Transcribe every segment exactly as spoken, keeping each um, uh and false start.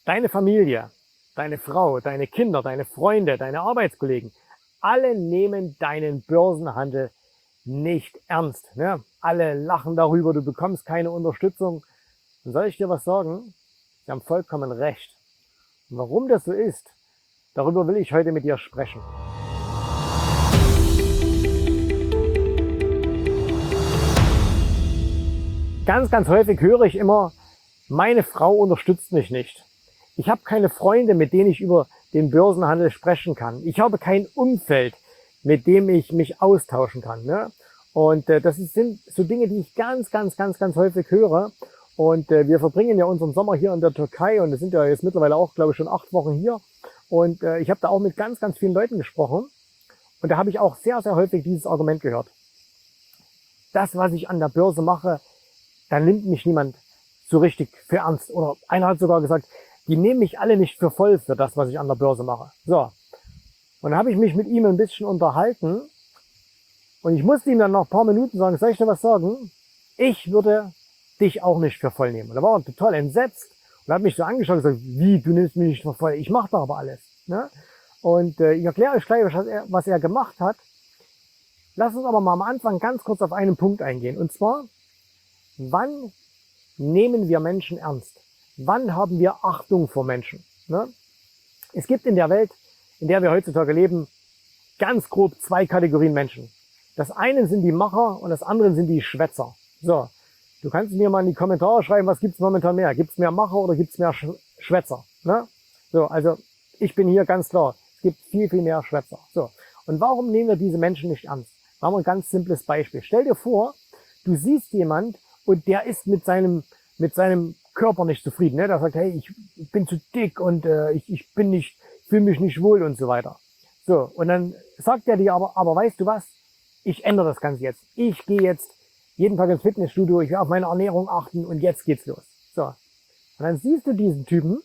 Deine Familie, deine Frau, deine Kinder, deine Freunde, deine Arbeitskollegen, alle nehmen deinen Börsenhandel nicht ernst. Ne? Alle lachen darüber, du bekommst keine Unterstützung. Und soll ich dir was sagen? Sie haben vollkommen recht. Und warum das so ist, darüber will ich heute mit dir sprechen. Ganz, ganz häufig höre ich immer, meine Frau unterstützt mich nicht. Ich habe keine Freunde, mit denen ich über den Börsenhandel sprechen kann. Ich habe kein Umfeld, mit dem ich mich austauschen kann. Ne? Und äh, das sind so Dinge, die ich ganz, ganz, ganz, ganz häufig höre. Und äh, wir verbringen ja unseren Sommer hier in der Türkei und es sind ja jetzt mittlerweile auch, glaube ich, schon acht Wochen hier. Und äh, ich habe da auch mit ganz, ganz vielen Leuten gesprochen. Und da habe ich auch sehr, sehr häufig dieses Argument gehört. Das, was ich an der Börse mache, da nimmt mich niemand so richtig für ernst. Oder einer hat sogar gesagt, die nehmen mich alle nicht für voll für das, was ich an der Börse mache. So. Und dann habe ich mich mit ihm ein bisschen unterhalten. Und ich musste ihm dann nach ein paar Minuten sagen, soll ich dir was sagen? Ich würde dich auch nicht für voll nehmen. Und da war er total entsetzt und hat mich so angeschaut und gesagt, wie, du nimmst mich nicht für voll? Ich mache doch aber alles. Ne? Und äh, ich erkläre euch gleich, was er, was er gemacht hat. Lass uns aber mal am Anfang ganz kurz auf einen Punkt eingehen. Und zwar, wann nehmen wir Menschen ernst? Wann haben wir Achtung vor Menschen? Ne? Es gibt in der Welt, in der wir heutzutage leben, ganz grob zwei Kategorien Menschen. Das eine sind die Macher und das andere sind die Schwätzer. So, du kannst mir mal in die Kommentare schreiben, was gibt's momentan mehr? Gibt's mehr Macher oder gibt's mehr Sch Schwätzer? Ne? So, also ich bin hier ganz klar, es gibt viel, viel mehr Schwätzer. So, und warum nehmen wir diese Menschen nicht ernst? Machen wir ein ganz simples Beispiel. Stell dir vor, du siehst jemand und der ist mit seinem mit seinem Körper nicht zufrieden. Ne? Der sagt, hey, ich bin zu dick und äh, ich, ich bin nicht, fühle mich nicht wohl und so weiter. So, und dann sagt er dir aber, aber weißt du was? Ich ändere das Ganze jetzt. Ich gehe jetzt jeden Tag ins Fitnessstudio, ich will auf meine Ernährung achten und jetzt geht's los. So, und dann siehst du diesen Typen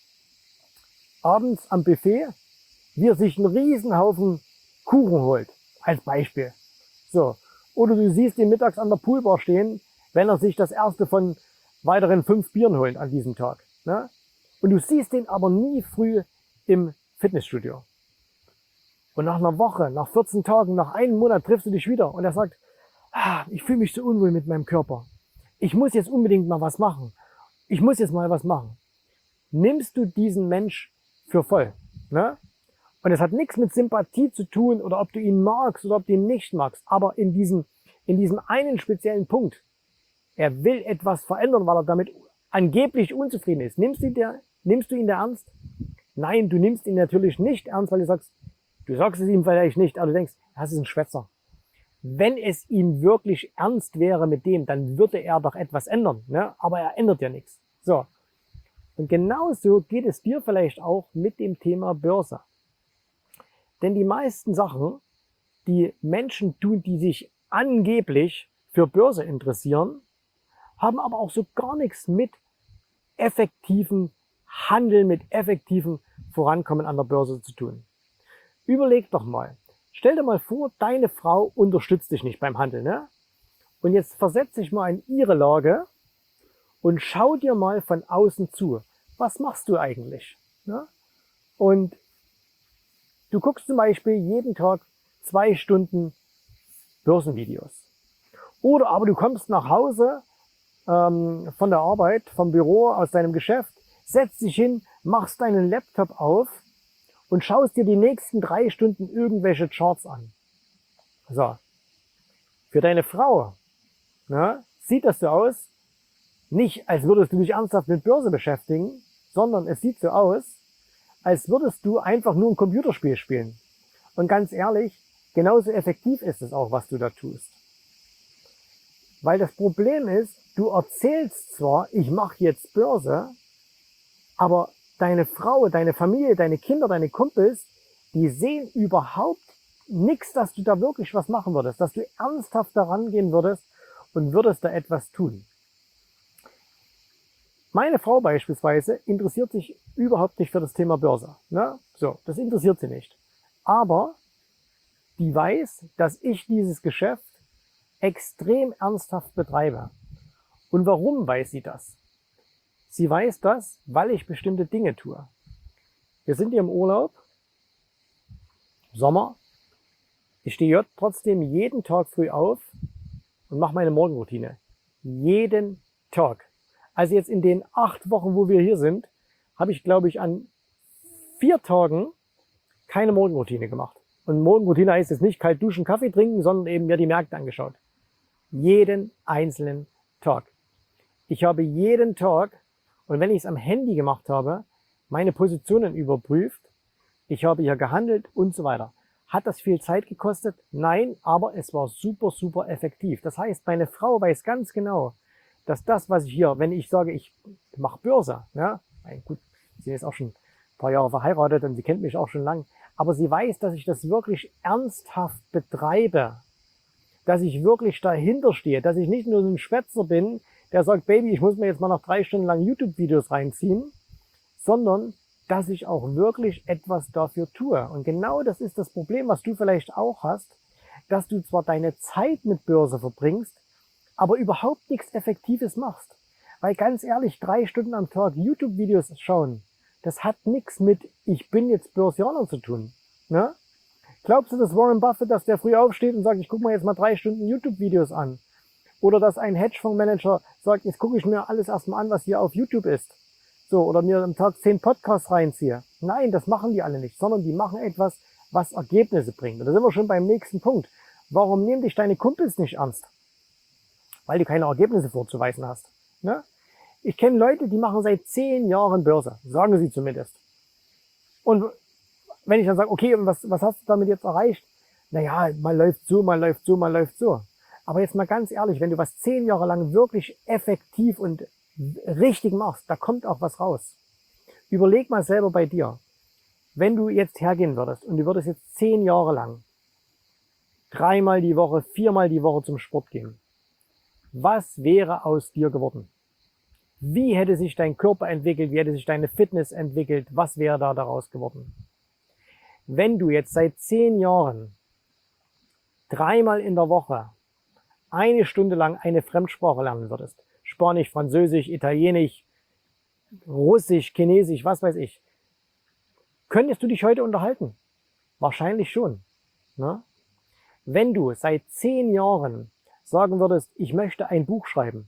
abends am Buffet, wie er sich einen Riesenhaufen Kuchen holt, als Beispiel. So, oder du siehst ihn mittags an der Poolbar stehen, wenn er sich das erste von weiteren fünf Bieren holt an diesem Tag. Ne? Und du siehst den aber nie früh im Fitnessstudio. Und nach einer Woche, nach vierzehn Tagen, nach einem Monat triffst du dich wieder und er sagt, ah, ich fühle mich so unwohl mit meinem Körper. Ich muss jetzt unbedingt mal was machen. Ich muss jetzt mal was machen. Nimmst du diesen Mensch für voll? Ne? Und es hat nichts mit Sympathie zu tun oder ob du ihn magst oder ob du ihn nicht magst. Aber in diesem, in diesem einen speziellen Punkt, er will etwas verändern, weil er damit angeblich unzufrieden ist. Nimmst du, der, nimmst du ihn da ernst? Nein, du nimmst ihn natürlich nicht ernst, weil du sagst, du sagst es ihm vielleicht nicht, aber du denkst, das ist ein Schwätzer. Wenn es ihm wirklich ernst wäre mit dem, dann würde er doch etwas ändern. Ne? Aber er ändert ja nichts. So. Und genauso geht es dir vielleicht auch mit dem Thema Börse. Denn die meisten Sachen, die Menschen tun, die sich angeblich für Börse interessieren, haben aber auch so gar nichts mit effektiven Handeln, mit effektiven Vorankommen an der Börse zu tun. Überleg doch mal, stell dir mal vor, deine Frau unterstützt dich nicht beim Handeln. Ne? Und jetzt versetz dich mal in ihre Lage und schau dir mal von außen zu. Was machst du eigentlich? Ne? Und du guckst zum Beispiel jeden Tag zwei Stunden Börsenvideos. Oder aber du kommst nach Hause ähm, von der Arbeit, vom Büro, aus deinem Geschäft, setzt dich hin, machst deinen Laptop auf und schaust dir die nächsten drei Stunden irgendwelche Charts an. So. Für deine Frau, ne, sieht das so aus, nicht als würdest du dich ernsthaft mit Börse beschäftigen, sondern es sieht so aus, als würdest du einfach nur ein Computerspiel spielen. Und ganz ehrlich, genauso effektiv ist es auch, was du da tust. Weil das Problem ist, du erzählst zwar, ich mache jetzt Börse, aber deine Frau, deine Familie, deine Kinder, deine Kumpels, die sehen überhaupt nichts, dass du da wirklich was machen würdest, dass du ernsthaft daran gehen würdest und würdest da etwas tun. Meine Frau beispielsweise interessiert sich überhaupt nicht für das Thema Börse. Ne? So, das interessiert sie nicht. Aber die weiß, dass ich dieses Geschäft extrem ernsthaft betreibe. Und warum weiß sie das? Sie weiß das, weil ich bestimmte Dinge tue. Wir sind hier im Urlaub, Sommer. Ich stehe trotzdem jeden Tag früh auf und mache meine Morgenroutine. Jeden Tag. Also jetzt in den acht Wochen, wo wir hier sind, habe ich, glaube ich, an vier Tagen keine Morgenroutine gemacht. Und Morgenroutine heißt jetzt nicht kalt duschen, Kaffee trinken, sondern eben mir die Märkte angeschaut. Jeden einzelnen Tag. Ich habe jeden Tag, und wenn ich es am Handy gemacht habe, meine Positionen überprüft. Ich habe hier gehandelt und so weiter. Hat das viel Zeit gekostet? Nein, aber es war super, super effektiv. Das heißt, meine Frau weiß ganz genau, dass das, was ich hier, wenn ich sage, ich mache Börse, ja, gut, sie ist auch schon ein paar Jahre verheiratet und sie kennt mich auch schon lang, aber sie weiß, dass ich das wirklich ernsthaft betreibe, dass ich wirklich dahinter stehe, dass ich nicht nur so ein Schwätzer bin, der sagt, Baby, ich muss mir jetzt mal noch drei Stunden lang YouTube-Videos reinziehen, sondern dass ich auch wirklich etwas dafür tue. Und genau das ist das Problem, was du vielleicht auch hast, dass du zwar deine Zeit mit Börse verbringst, aber überhaupt nichts Effektives machst. Weil ganz ehrlich, drei Stunden am Tag YouTube-Videos schauen, das hat nichts mit ich bin jetzt Börsianer zu tun. Ne? Glaubst du, dass Warren Buffett, dass der früh aufsteht und sagt, ich gucke mir jetzt mal drei Stunden YouTube-Videos an? Oder dass ein Hedgefondsmanager sagt, jetzt gucke ich mir alles erstmal an, was hier auf YouTube ist. So, oder mir am Tag zehn Podcasts reinziehe. Nein, das machen die alle nicht, sondern die machen etwas, was Ergebnisse bringt. Und da sind wir schon beim nächsten Punkt. Warum nehmen dich deine Kumpels nicht ernst? Weil du keine Ergebnisse vorzuweisen hast. Ne? Ich kenne Leute, die machen seit zehn Jahren Börse, sagen sie zumindest. Und wenn ich dann sage, okay, was, was hast du damit jetzt erreicht? Naja, mal läuft so, mal läuft so, mal läuft so. Aber jetzt mal ganz ehrlich, wenn du was zehn Jahre lang wirklich effektiv und richtig machst, da kommt auch was raus. Überleg mal selber bei dir, wenn du jetzt hergehen würdest und du würdest jetzt zehn Jahre lang dreimal die Woche, viermal die Woche zum Sport gehen, was wäre aus dir geworden? Wie hätte sich dein Körper entwickelt? Wie hätte sich deine Fitness entwickelt? Was wäre da daraus geworden? Wenn du jetzt seit zehn Jahren dreimal in der Woche eine Stunde lang eine Fremdsprache lernen würdest, Spanisch, Französisch, Italienisch, Russisch, Chinesisch, was weiß ich. Könntest du dich heute unterhalten? Wahrscheinlich schon. Ne? Wenn du seit zehn Jahren sagen würdest, ich möchte ein Buch schreiben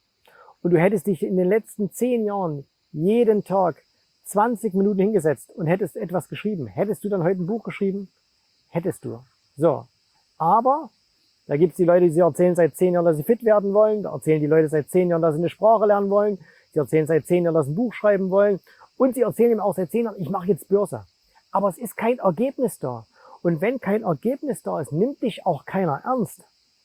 und du hättest dich in den letzten zehn Jahren jeden Tag zwanzig Minuten hingesetzt und hättest etwas geschrieben, hättest du dann heute ein Buch geschrieben? Hättest du. So, aber da gibt's die Leute, die erzählen seit zehn Jahren, dass sie fit werden wollen. Da erzählen die Leute seit zehn Jahren, dass sie eine Sprache lernen wollen. Sie erzählen seit zehn Jahren, dass sie ein Buch schreiben wollen. Und sie erzählen ihm auch seit zehn Jahren, ich mache jetzt Börse. Aber es ist kein Ergebnis da. Und wenn kein Ergebnis da ist, nimmt dich auch keiner ernst.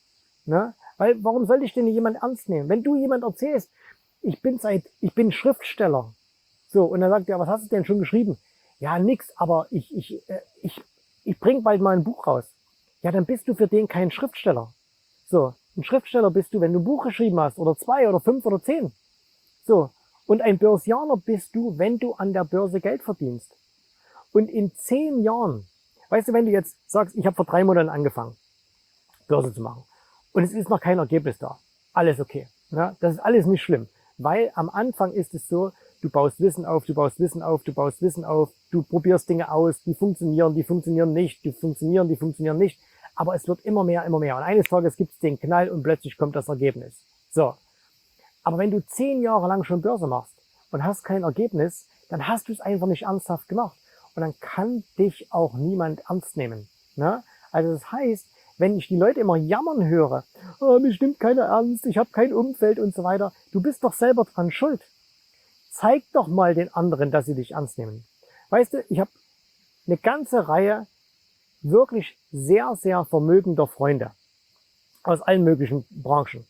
Ne? Weil warum soll dich denn jemand ernst nehmen? Wenn du jemand erzählst, ich bin seit, ich bin Schriftsteller. So, und dann sagt er, was hast du denn schon geschrieben? Ja, nix, aber ich, ich, ich, ich bring bald mal ein Buch raus. Ja, dann bist du für den kein Schriftsteller. So, ein Schriftsteller bist du, wenn du ein Buch geschrieben hast, oder zwei, oder fünf, oder zehn. So, und ein Börsianer bist du, wenn du an der Börse Geld verdienst. Und in zehn Jahren, weißt du, wenn du jetzt sagst, ich habe vor drei Monaten angefangen, Börse zu machen, und es ist noch kein Ergebnis da, alles okay. Ja, das ist alles nicht schlimm, weil am Anfang ist es so, du baust Wissen auf, du baust Wissen auf, du baust Wissen auf, du probierst Dinge aus, die funktionieren, die funktionieren nicht, die funktionieren, die funktionieren nicht. Aber es wird immer mehr, immer mehr. Und eines Tages gibt es den Knall und plötzlich kommt das Ergebnis. So. Aber wenn du zehn Jahre lang schon Börse machst und hast kein Ergebnis, dann hast du es einfach nicht ernsthaft gemacht. Und dann kann dich auch niemand ernst nehmen. Ne? Also das heißt, wenn ich die Leute immer jammern höre, oh, mich nimmt keiner ernst, ich habe kein Umfeld und so weiter, du bist doch selber dran schuld. Zeig doch mal den anderen, dass sie dich ernst nehmen. Weißt du, ich habe eine ganze Reihe wirklich sehr, sehr vermögender Freunde aus allen möglichen Branchen.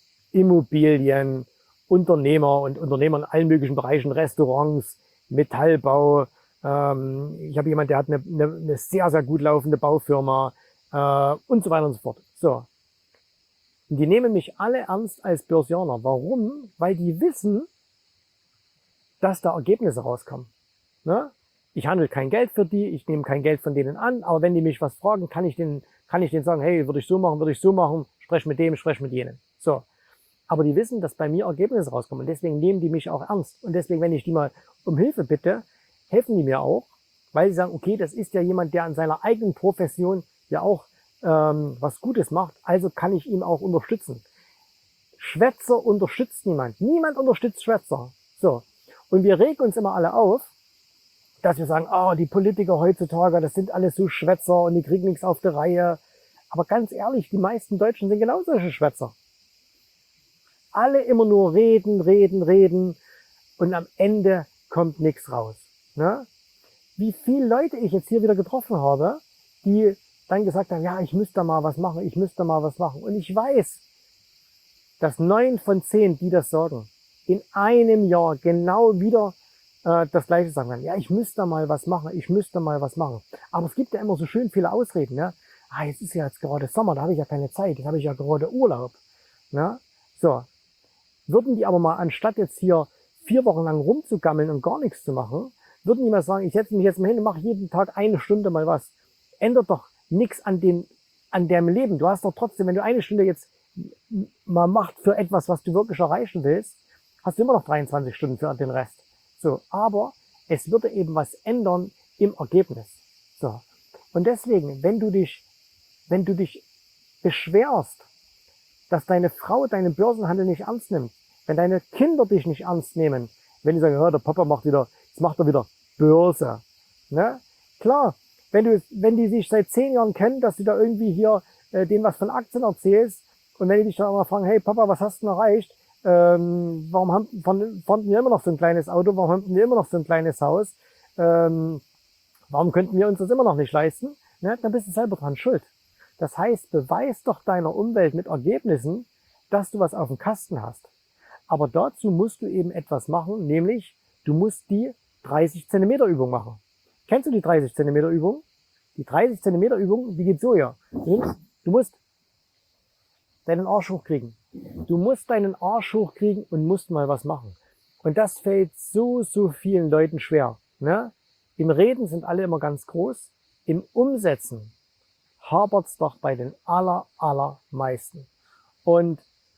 Immobilien, Unternehmer und Unternehmer in allen möglichen Bereichen, Restaurants, Metallbau. Ähm, ich habe jemanden, der hat eine, eine, eine sehr, sehr gut laufende Baufirma äh, und so weiter und so fort. So. Und die nehmen mich alle ernst als Börsianer. Warum? Weil die wissen, dass da Ergebnisse rauskommen. Ne? Ich handle kein Geld für die, ich nehme kein Geld von denen an, aber wenn die mich was fragen, kann ich denen, kann ich denen sagen, hey, würde ich so machen, würde ich so machen, sprech mit dem, sprech mit jenen. So. Aber die wissen, dass bei mir Ergebnisse rauskommen. Und deswegen nehmen die mich auch ernst. Und deswegen, wenn ich die mal um Hilfe bitte, helfen die mir auch, weil sie sagen, okay, das ist ja jemand, der an seiner eigenen Profession ja auch ähm, was Gutes macht. Also kann ich ihn auch unterstützen. Schwätzer unterstützt niemand. Niemand unterstützt Schwätzer. So. Und wir regen uns immer alle auf, dass wir sagen, oh, die Politiker heutzutage, das sind alles so Schwätzer und die kriegen nichts auf der Reihe. Aber ganz ehrlich, die meisten Deutschen sind genau solche Schwätzer. Alle immer nur reden, reden, reden und am Ende kommt nichts raus. Ne? Wie viele Leute ich jetzt hier wieder getroffen habe, die dann gesagt haben, ja, ich müsste da mal was machen, ich müsste da mal was machen. Und ich weiß, dass neun von zehn, die das sagen, in einem Jahr genau wieder äh, das Gleiche sagen werden. Ja, ich müsste da mal was machen, ich müsste mal was machen. Aber es gibt ja immer so schön viele Ausreden. Ne? Ah, jetzt ist ja jetzt gerade Sommer, da habe ich ja keine Zeit, jetzt habe ich ja gerade Urlaub. Ne? So, würden die aber mal, anstatt jetzt hier vier Wochen lang rumzugammeln und gar nichts zu machen, würden die mal sagen, ich setze mich jetzt mal hin und mache jeden Tag eine Stunde mal was. Ändert doch nichts an den, an deinem Leben. Du hast doch trotzdem, wenn du eine Stunde jetzt mal machst für etwas, was du wirklich erreichen willst, hast du immer noch dreiundzwanzig Stunden für den Rest. So, aber es würde eben was ändern im Ergebnis. So. Und deswegen, wenn du dich, wenn du dich beschwerst, dass deine Frau deinen Börsenhandel nicht ernst nimmt, wenn deine Kinder dich nicht ernst nehmen, wenn die sagen, ja, der Papa macht wieder, jetzt macht er wieder Börse. Ne? Klar, wenn du, wenn die sich seit zehn Jahren kennen, dass du da irgendwie hier äh, denen was von Aktien erzählst und wenn die dich dann mal fragen, hey Papa, was hast du denn erreicht? Ähm, warum haben von, fanden wir immer noch so ein kleines Auto? Warum haben wir immer noch so ein kleines Haus? Ähm, warum könnten wir uns das immer noch nicht leisten? Ne? Dann bist du selber dran schuld. Das heißt, beweis doch deiner Umwelt mit Ergebnissen, dass du was auf dem Kasten hast. Aber dazu musst du eben etwas machen, nämlich du musst die dreißig Zentimeter Übung machen. Kennst du die dreißig Zentimeter Übung? Die dreißig Zentimeter Übung, die geht so hier. Du musst deinen Arsch hochkriegen. Du musst deinen Arsch hochkriegen und musst mal was machen. Und das fällt so, so vielen Leuten schwer. Ne? Im Reden sind alle immer ganz groß. Im Umsetzen hapert's doch bei den aller, allermeisten. Und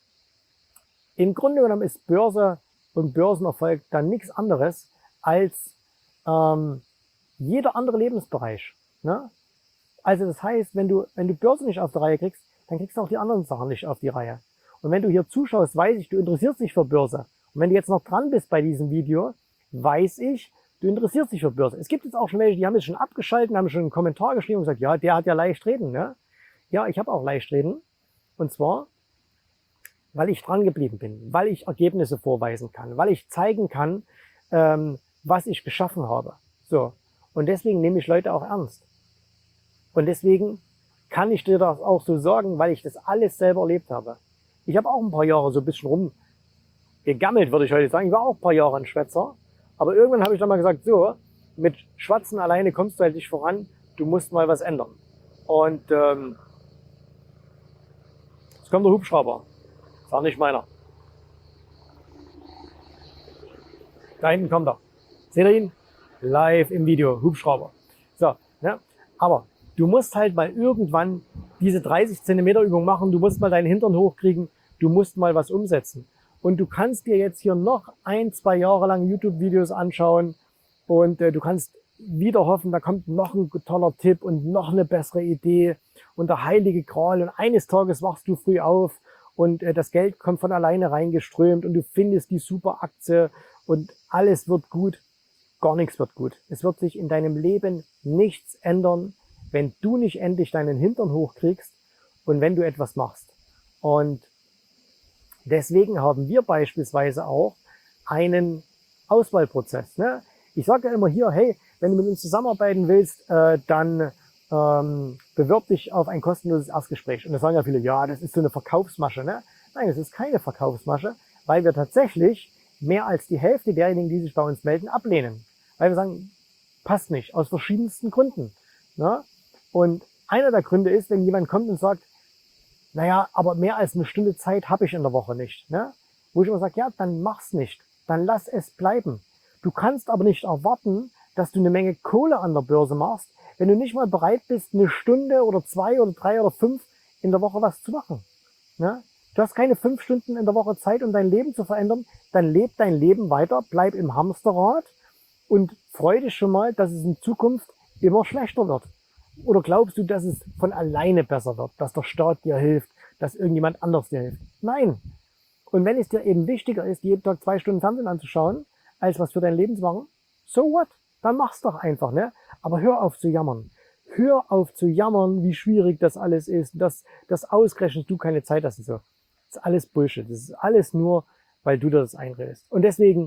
im Grunde genommen ist Börse und Börsenerfolg dann nichts anderes als ähm, jeder andere Lebensbereich. Ne? Also das heißt, wenn du, wenn du Börse nicht auf die Reihe kriegst, dann kriegst du auch die anderen Sachen nicht auf die Reihe. Und wenn du hier zuschaust, weiß ich, du interessierst dich für Börse. Und wenn du jetzt noch dran bist bei diesem Video, weiß ich, du interessierst dich für Börse. Es gibt jetzt auch schon welche, die haben es schon abgeschaltet, haben schon einen Kommentar geschrieben und gesagt, ja, der hat ja leicht reden. Ne? Ja, ich habe auch leicht reden. Und zwar, weil ich dran geblieben bin, weil ich Ergebnisse vorweisen kann, weil ich zeigen kann, ähm, was ich geschaffen habe. So. Und deswegen nehme ich Leute auch ernst. Und deswegen kann ich dir das auch so sagen, weil ich das alles selber erlebt habe. Ich habe auch ein paar Jahre so ein bisschen rumgegammelt, würde ich heute sagen. Ich war auch ein paar Jahre ein Schwätzer. Aber irgendwann habe ich dann mal gesagt, so, mit Schwatzen alleine kommst du halt nicht voran. Du musst mal was ändern. Und ähm, jetzt kommt der Hubschrauber. Das war nicht meiner. Da hinten kommt er. Seht ihr ihn? Live im Video. Hubschrauber. So, ne? Aber du musst halt mal irgendwann diese dreißig Zentimeter Übung machen. Du musst mal deinen Hintern hochkriegen. Du musst mal was umsetzen. Und du kannst dir jetzt hier noch ein, zwei Jahre lang YouTube-Videos anschauen. Und äh, du kannst wieder hoffen, da kommt noch ein toller Tipp und noch eine bessere Idee. Und der heilige Gral. Und eines Tages wachst du früh auf und äh, das Geld kommt von alleine reingeströmt. Und du findest die super Aktie und alles wird gut. Gar nichts wird gut. Es wird sich in deinem Leben nichts ändern, wenn du nicht endlich deinen Hintern hochkriegst und wenn du etwas machst. Und deswegen haben wir beispielsweise auch einen Auswahlprozess. Ne? Ich sage ja immer hier, hey, wenn du mit uns zusammenarbeiten willst, äh, dann ähm, bewirb dich auf ein kostenloses Erstgespräch. Und da sagen ja viele, ja, das ist so eine Verkaufsmasche. Ne? Nein, das ist keine Verkaufsmasche, weil wir tatsächlich mehr als die Hälfte derjenigen, die sich bei uns melden, ablehnen. Weil wir sagen, passt nicht, aus verschiedensten Gründen. Ne? Und einer der Gründe ist, wenn jemand kommt und sagt, naja, aber mehr als eine Stunde Zeit habe ich in der Woche nicht. Ne? Wo ich immer sage, ja, dann mach's nicht. Dann lass es bleiben. Du kannst aber nicht erwarten, dass du eine Menge Kohle an der Börse machst, wenn du nicht mal bereit bist, eine Stunde oder zwei oder drei oder fünf in der Woche was zu machen. Ne? Du hast keine fünf Stunden in der Woche Zeit, um dein Leben zu verändern. Dann leb dein Leben weiter, bleib im Hamsterrad und freu dich schon mal, dass es in Zukunft immer schlechter wird. Oder glaubst du, dass es von alleine besser wird, dass der Staat dir hilft, dass irgendjemand anders dir hilft? Nein. Und wenn es dir eben wichtiger ist, jeden Tag zwei Stunden Fernsehen anzuschauen, als was für dein Leben zu machen, so what? Dann mach's doch einfach, ne? Aber hör auf zu jammern. Hör auf zu jammern, wie schwierig das alles ist, dass, dass ausgerechnet du keine Zeit hast und so. Das ist alles Bullshit. Das ist alles nur, weil du dir das einredest. Und deswegen,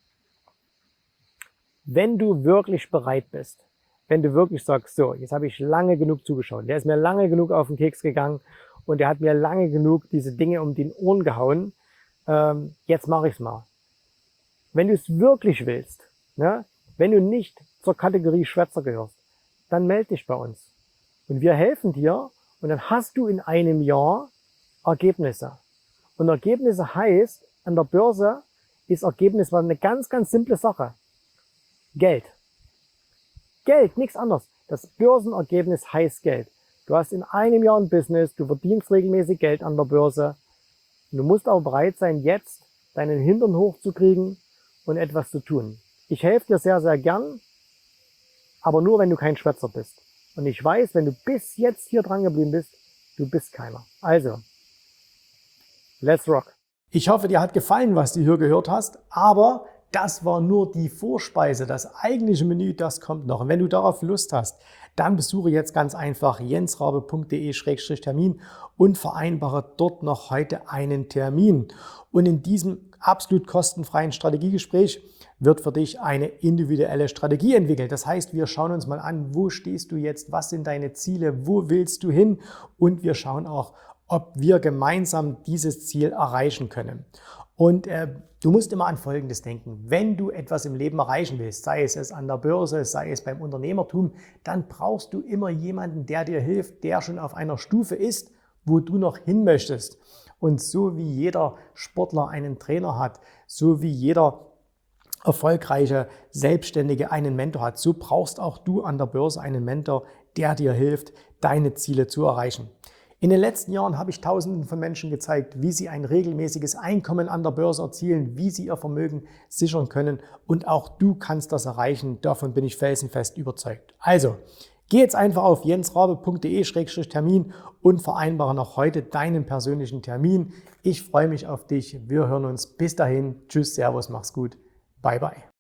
wenn du wirklich bereit bist, wenn du wirklich sagst, so, jetzt habe ich lange genug zugeschaut, der ist mir lange genug auf den Keks gegangen und der hat mir lange genug diese Dinge um den Ohren gehauen, ähm, jetzt mache ich's mal. Wenn du es wirklich willst, ne, wenn du nicht zur Kategorie Schwätzer gehörst, dann melde dich bei uns. Und wir helfen dir und dann hast du in einem Jahr Ergebnisse. Und Ergebnisse heißt, an der Börse ist Ergebnis eine ganz, ganz simple Sache. Geld. Geld, nichts anderes. Das Börsenergebnis heißt Geld. Du hast in einem Jahr ein Business, du verdienst regelmäßig Geld an der Börse. Du musst aber bereit sein, jetzt deinen Hintern hochzukriegen und etwas zu tun. Ich helfe dir sehr, sehr gern, aber nur, wenn du kein Schwätzer bist. Und ich weiß, wenn du bis jetzt hier dran geblieben bist, du bist keiner. Also, let's rock. Ich hoffe, dir hat gefallen, was du hier gehört hast, aber das war nur die Vorspeise. Das eigentliche Menü, das kommt noch. Und wenn du darauf Lust hast, dann besuche jetzt ganz einfach jensrabe punkt de Schrägstrich Termin und vereinbare dort noch heute einen Termin. Und in diesem absolut kostenfreien Strategiegespräch wird für dich eine individuelle Strategie entwickelt. Das heißt, wir schauen uns mal an, wo stehst du jetzt, was sind deine Ziele, wo willst du hin, und wir schauen auch, ob wir gemeinsam dieses Ziel erreichen können. Und äh, du musst immer an Folgendes denken: Wenn du etwas im Leben erreichen willst, sei es, es an der Börse, sei es beim Unternehmertum, dann brauchst du immer jemanden, der dir hilft, der schon auf einer Stufe ist, wo du noch hin möchtest. Und so wie jeder Sportler einen Trainer hat, so wie jeder erfolgreiche Selbstständige einen Mentor hat, so brauchst auch du an der Börse einen Mentor, der dir hilft, deine Ziele zu erreichen. In den letzten Jahren habe ich Tausenden von Menschen gezeigt, wie sie ein regelmäßiges Einkommen an der Börse erzielen, wie sie ihr Vermögen sichern können, und auch du kannst das erreichen. Davon bin ich felsenfest überzeugt. Also, geh jetzt einfach auf jensrabe punkt de Schrägstrich Termin und vereinbare noch heute deinen persönlichen Termin. Ich freue mich auf dich. Wir hören uns. Bis dahin. Tschüss, Servus, mach's gut. Bye, bye.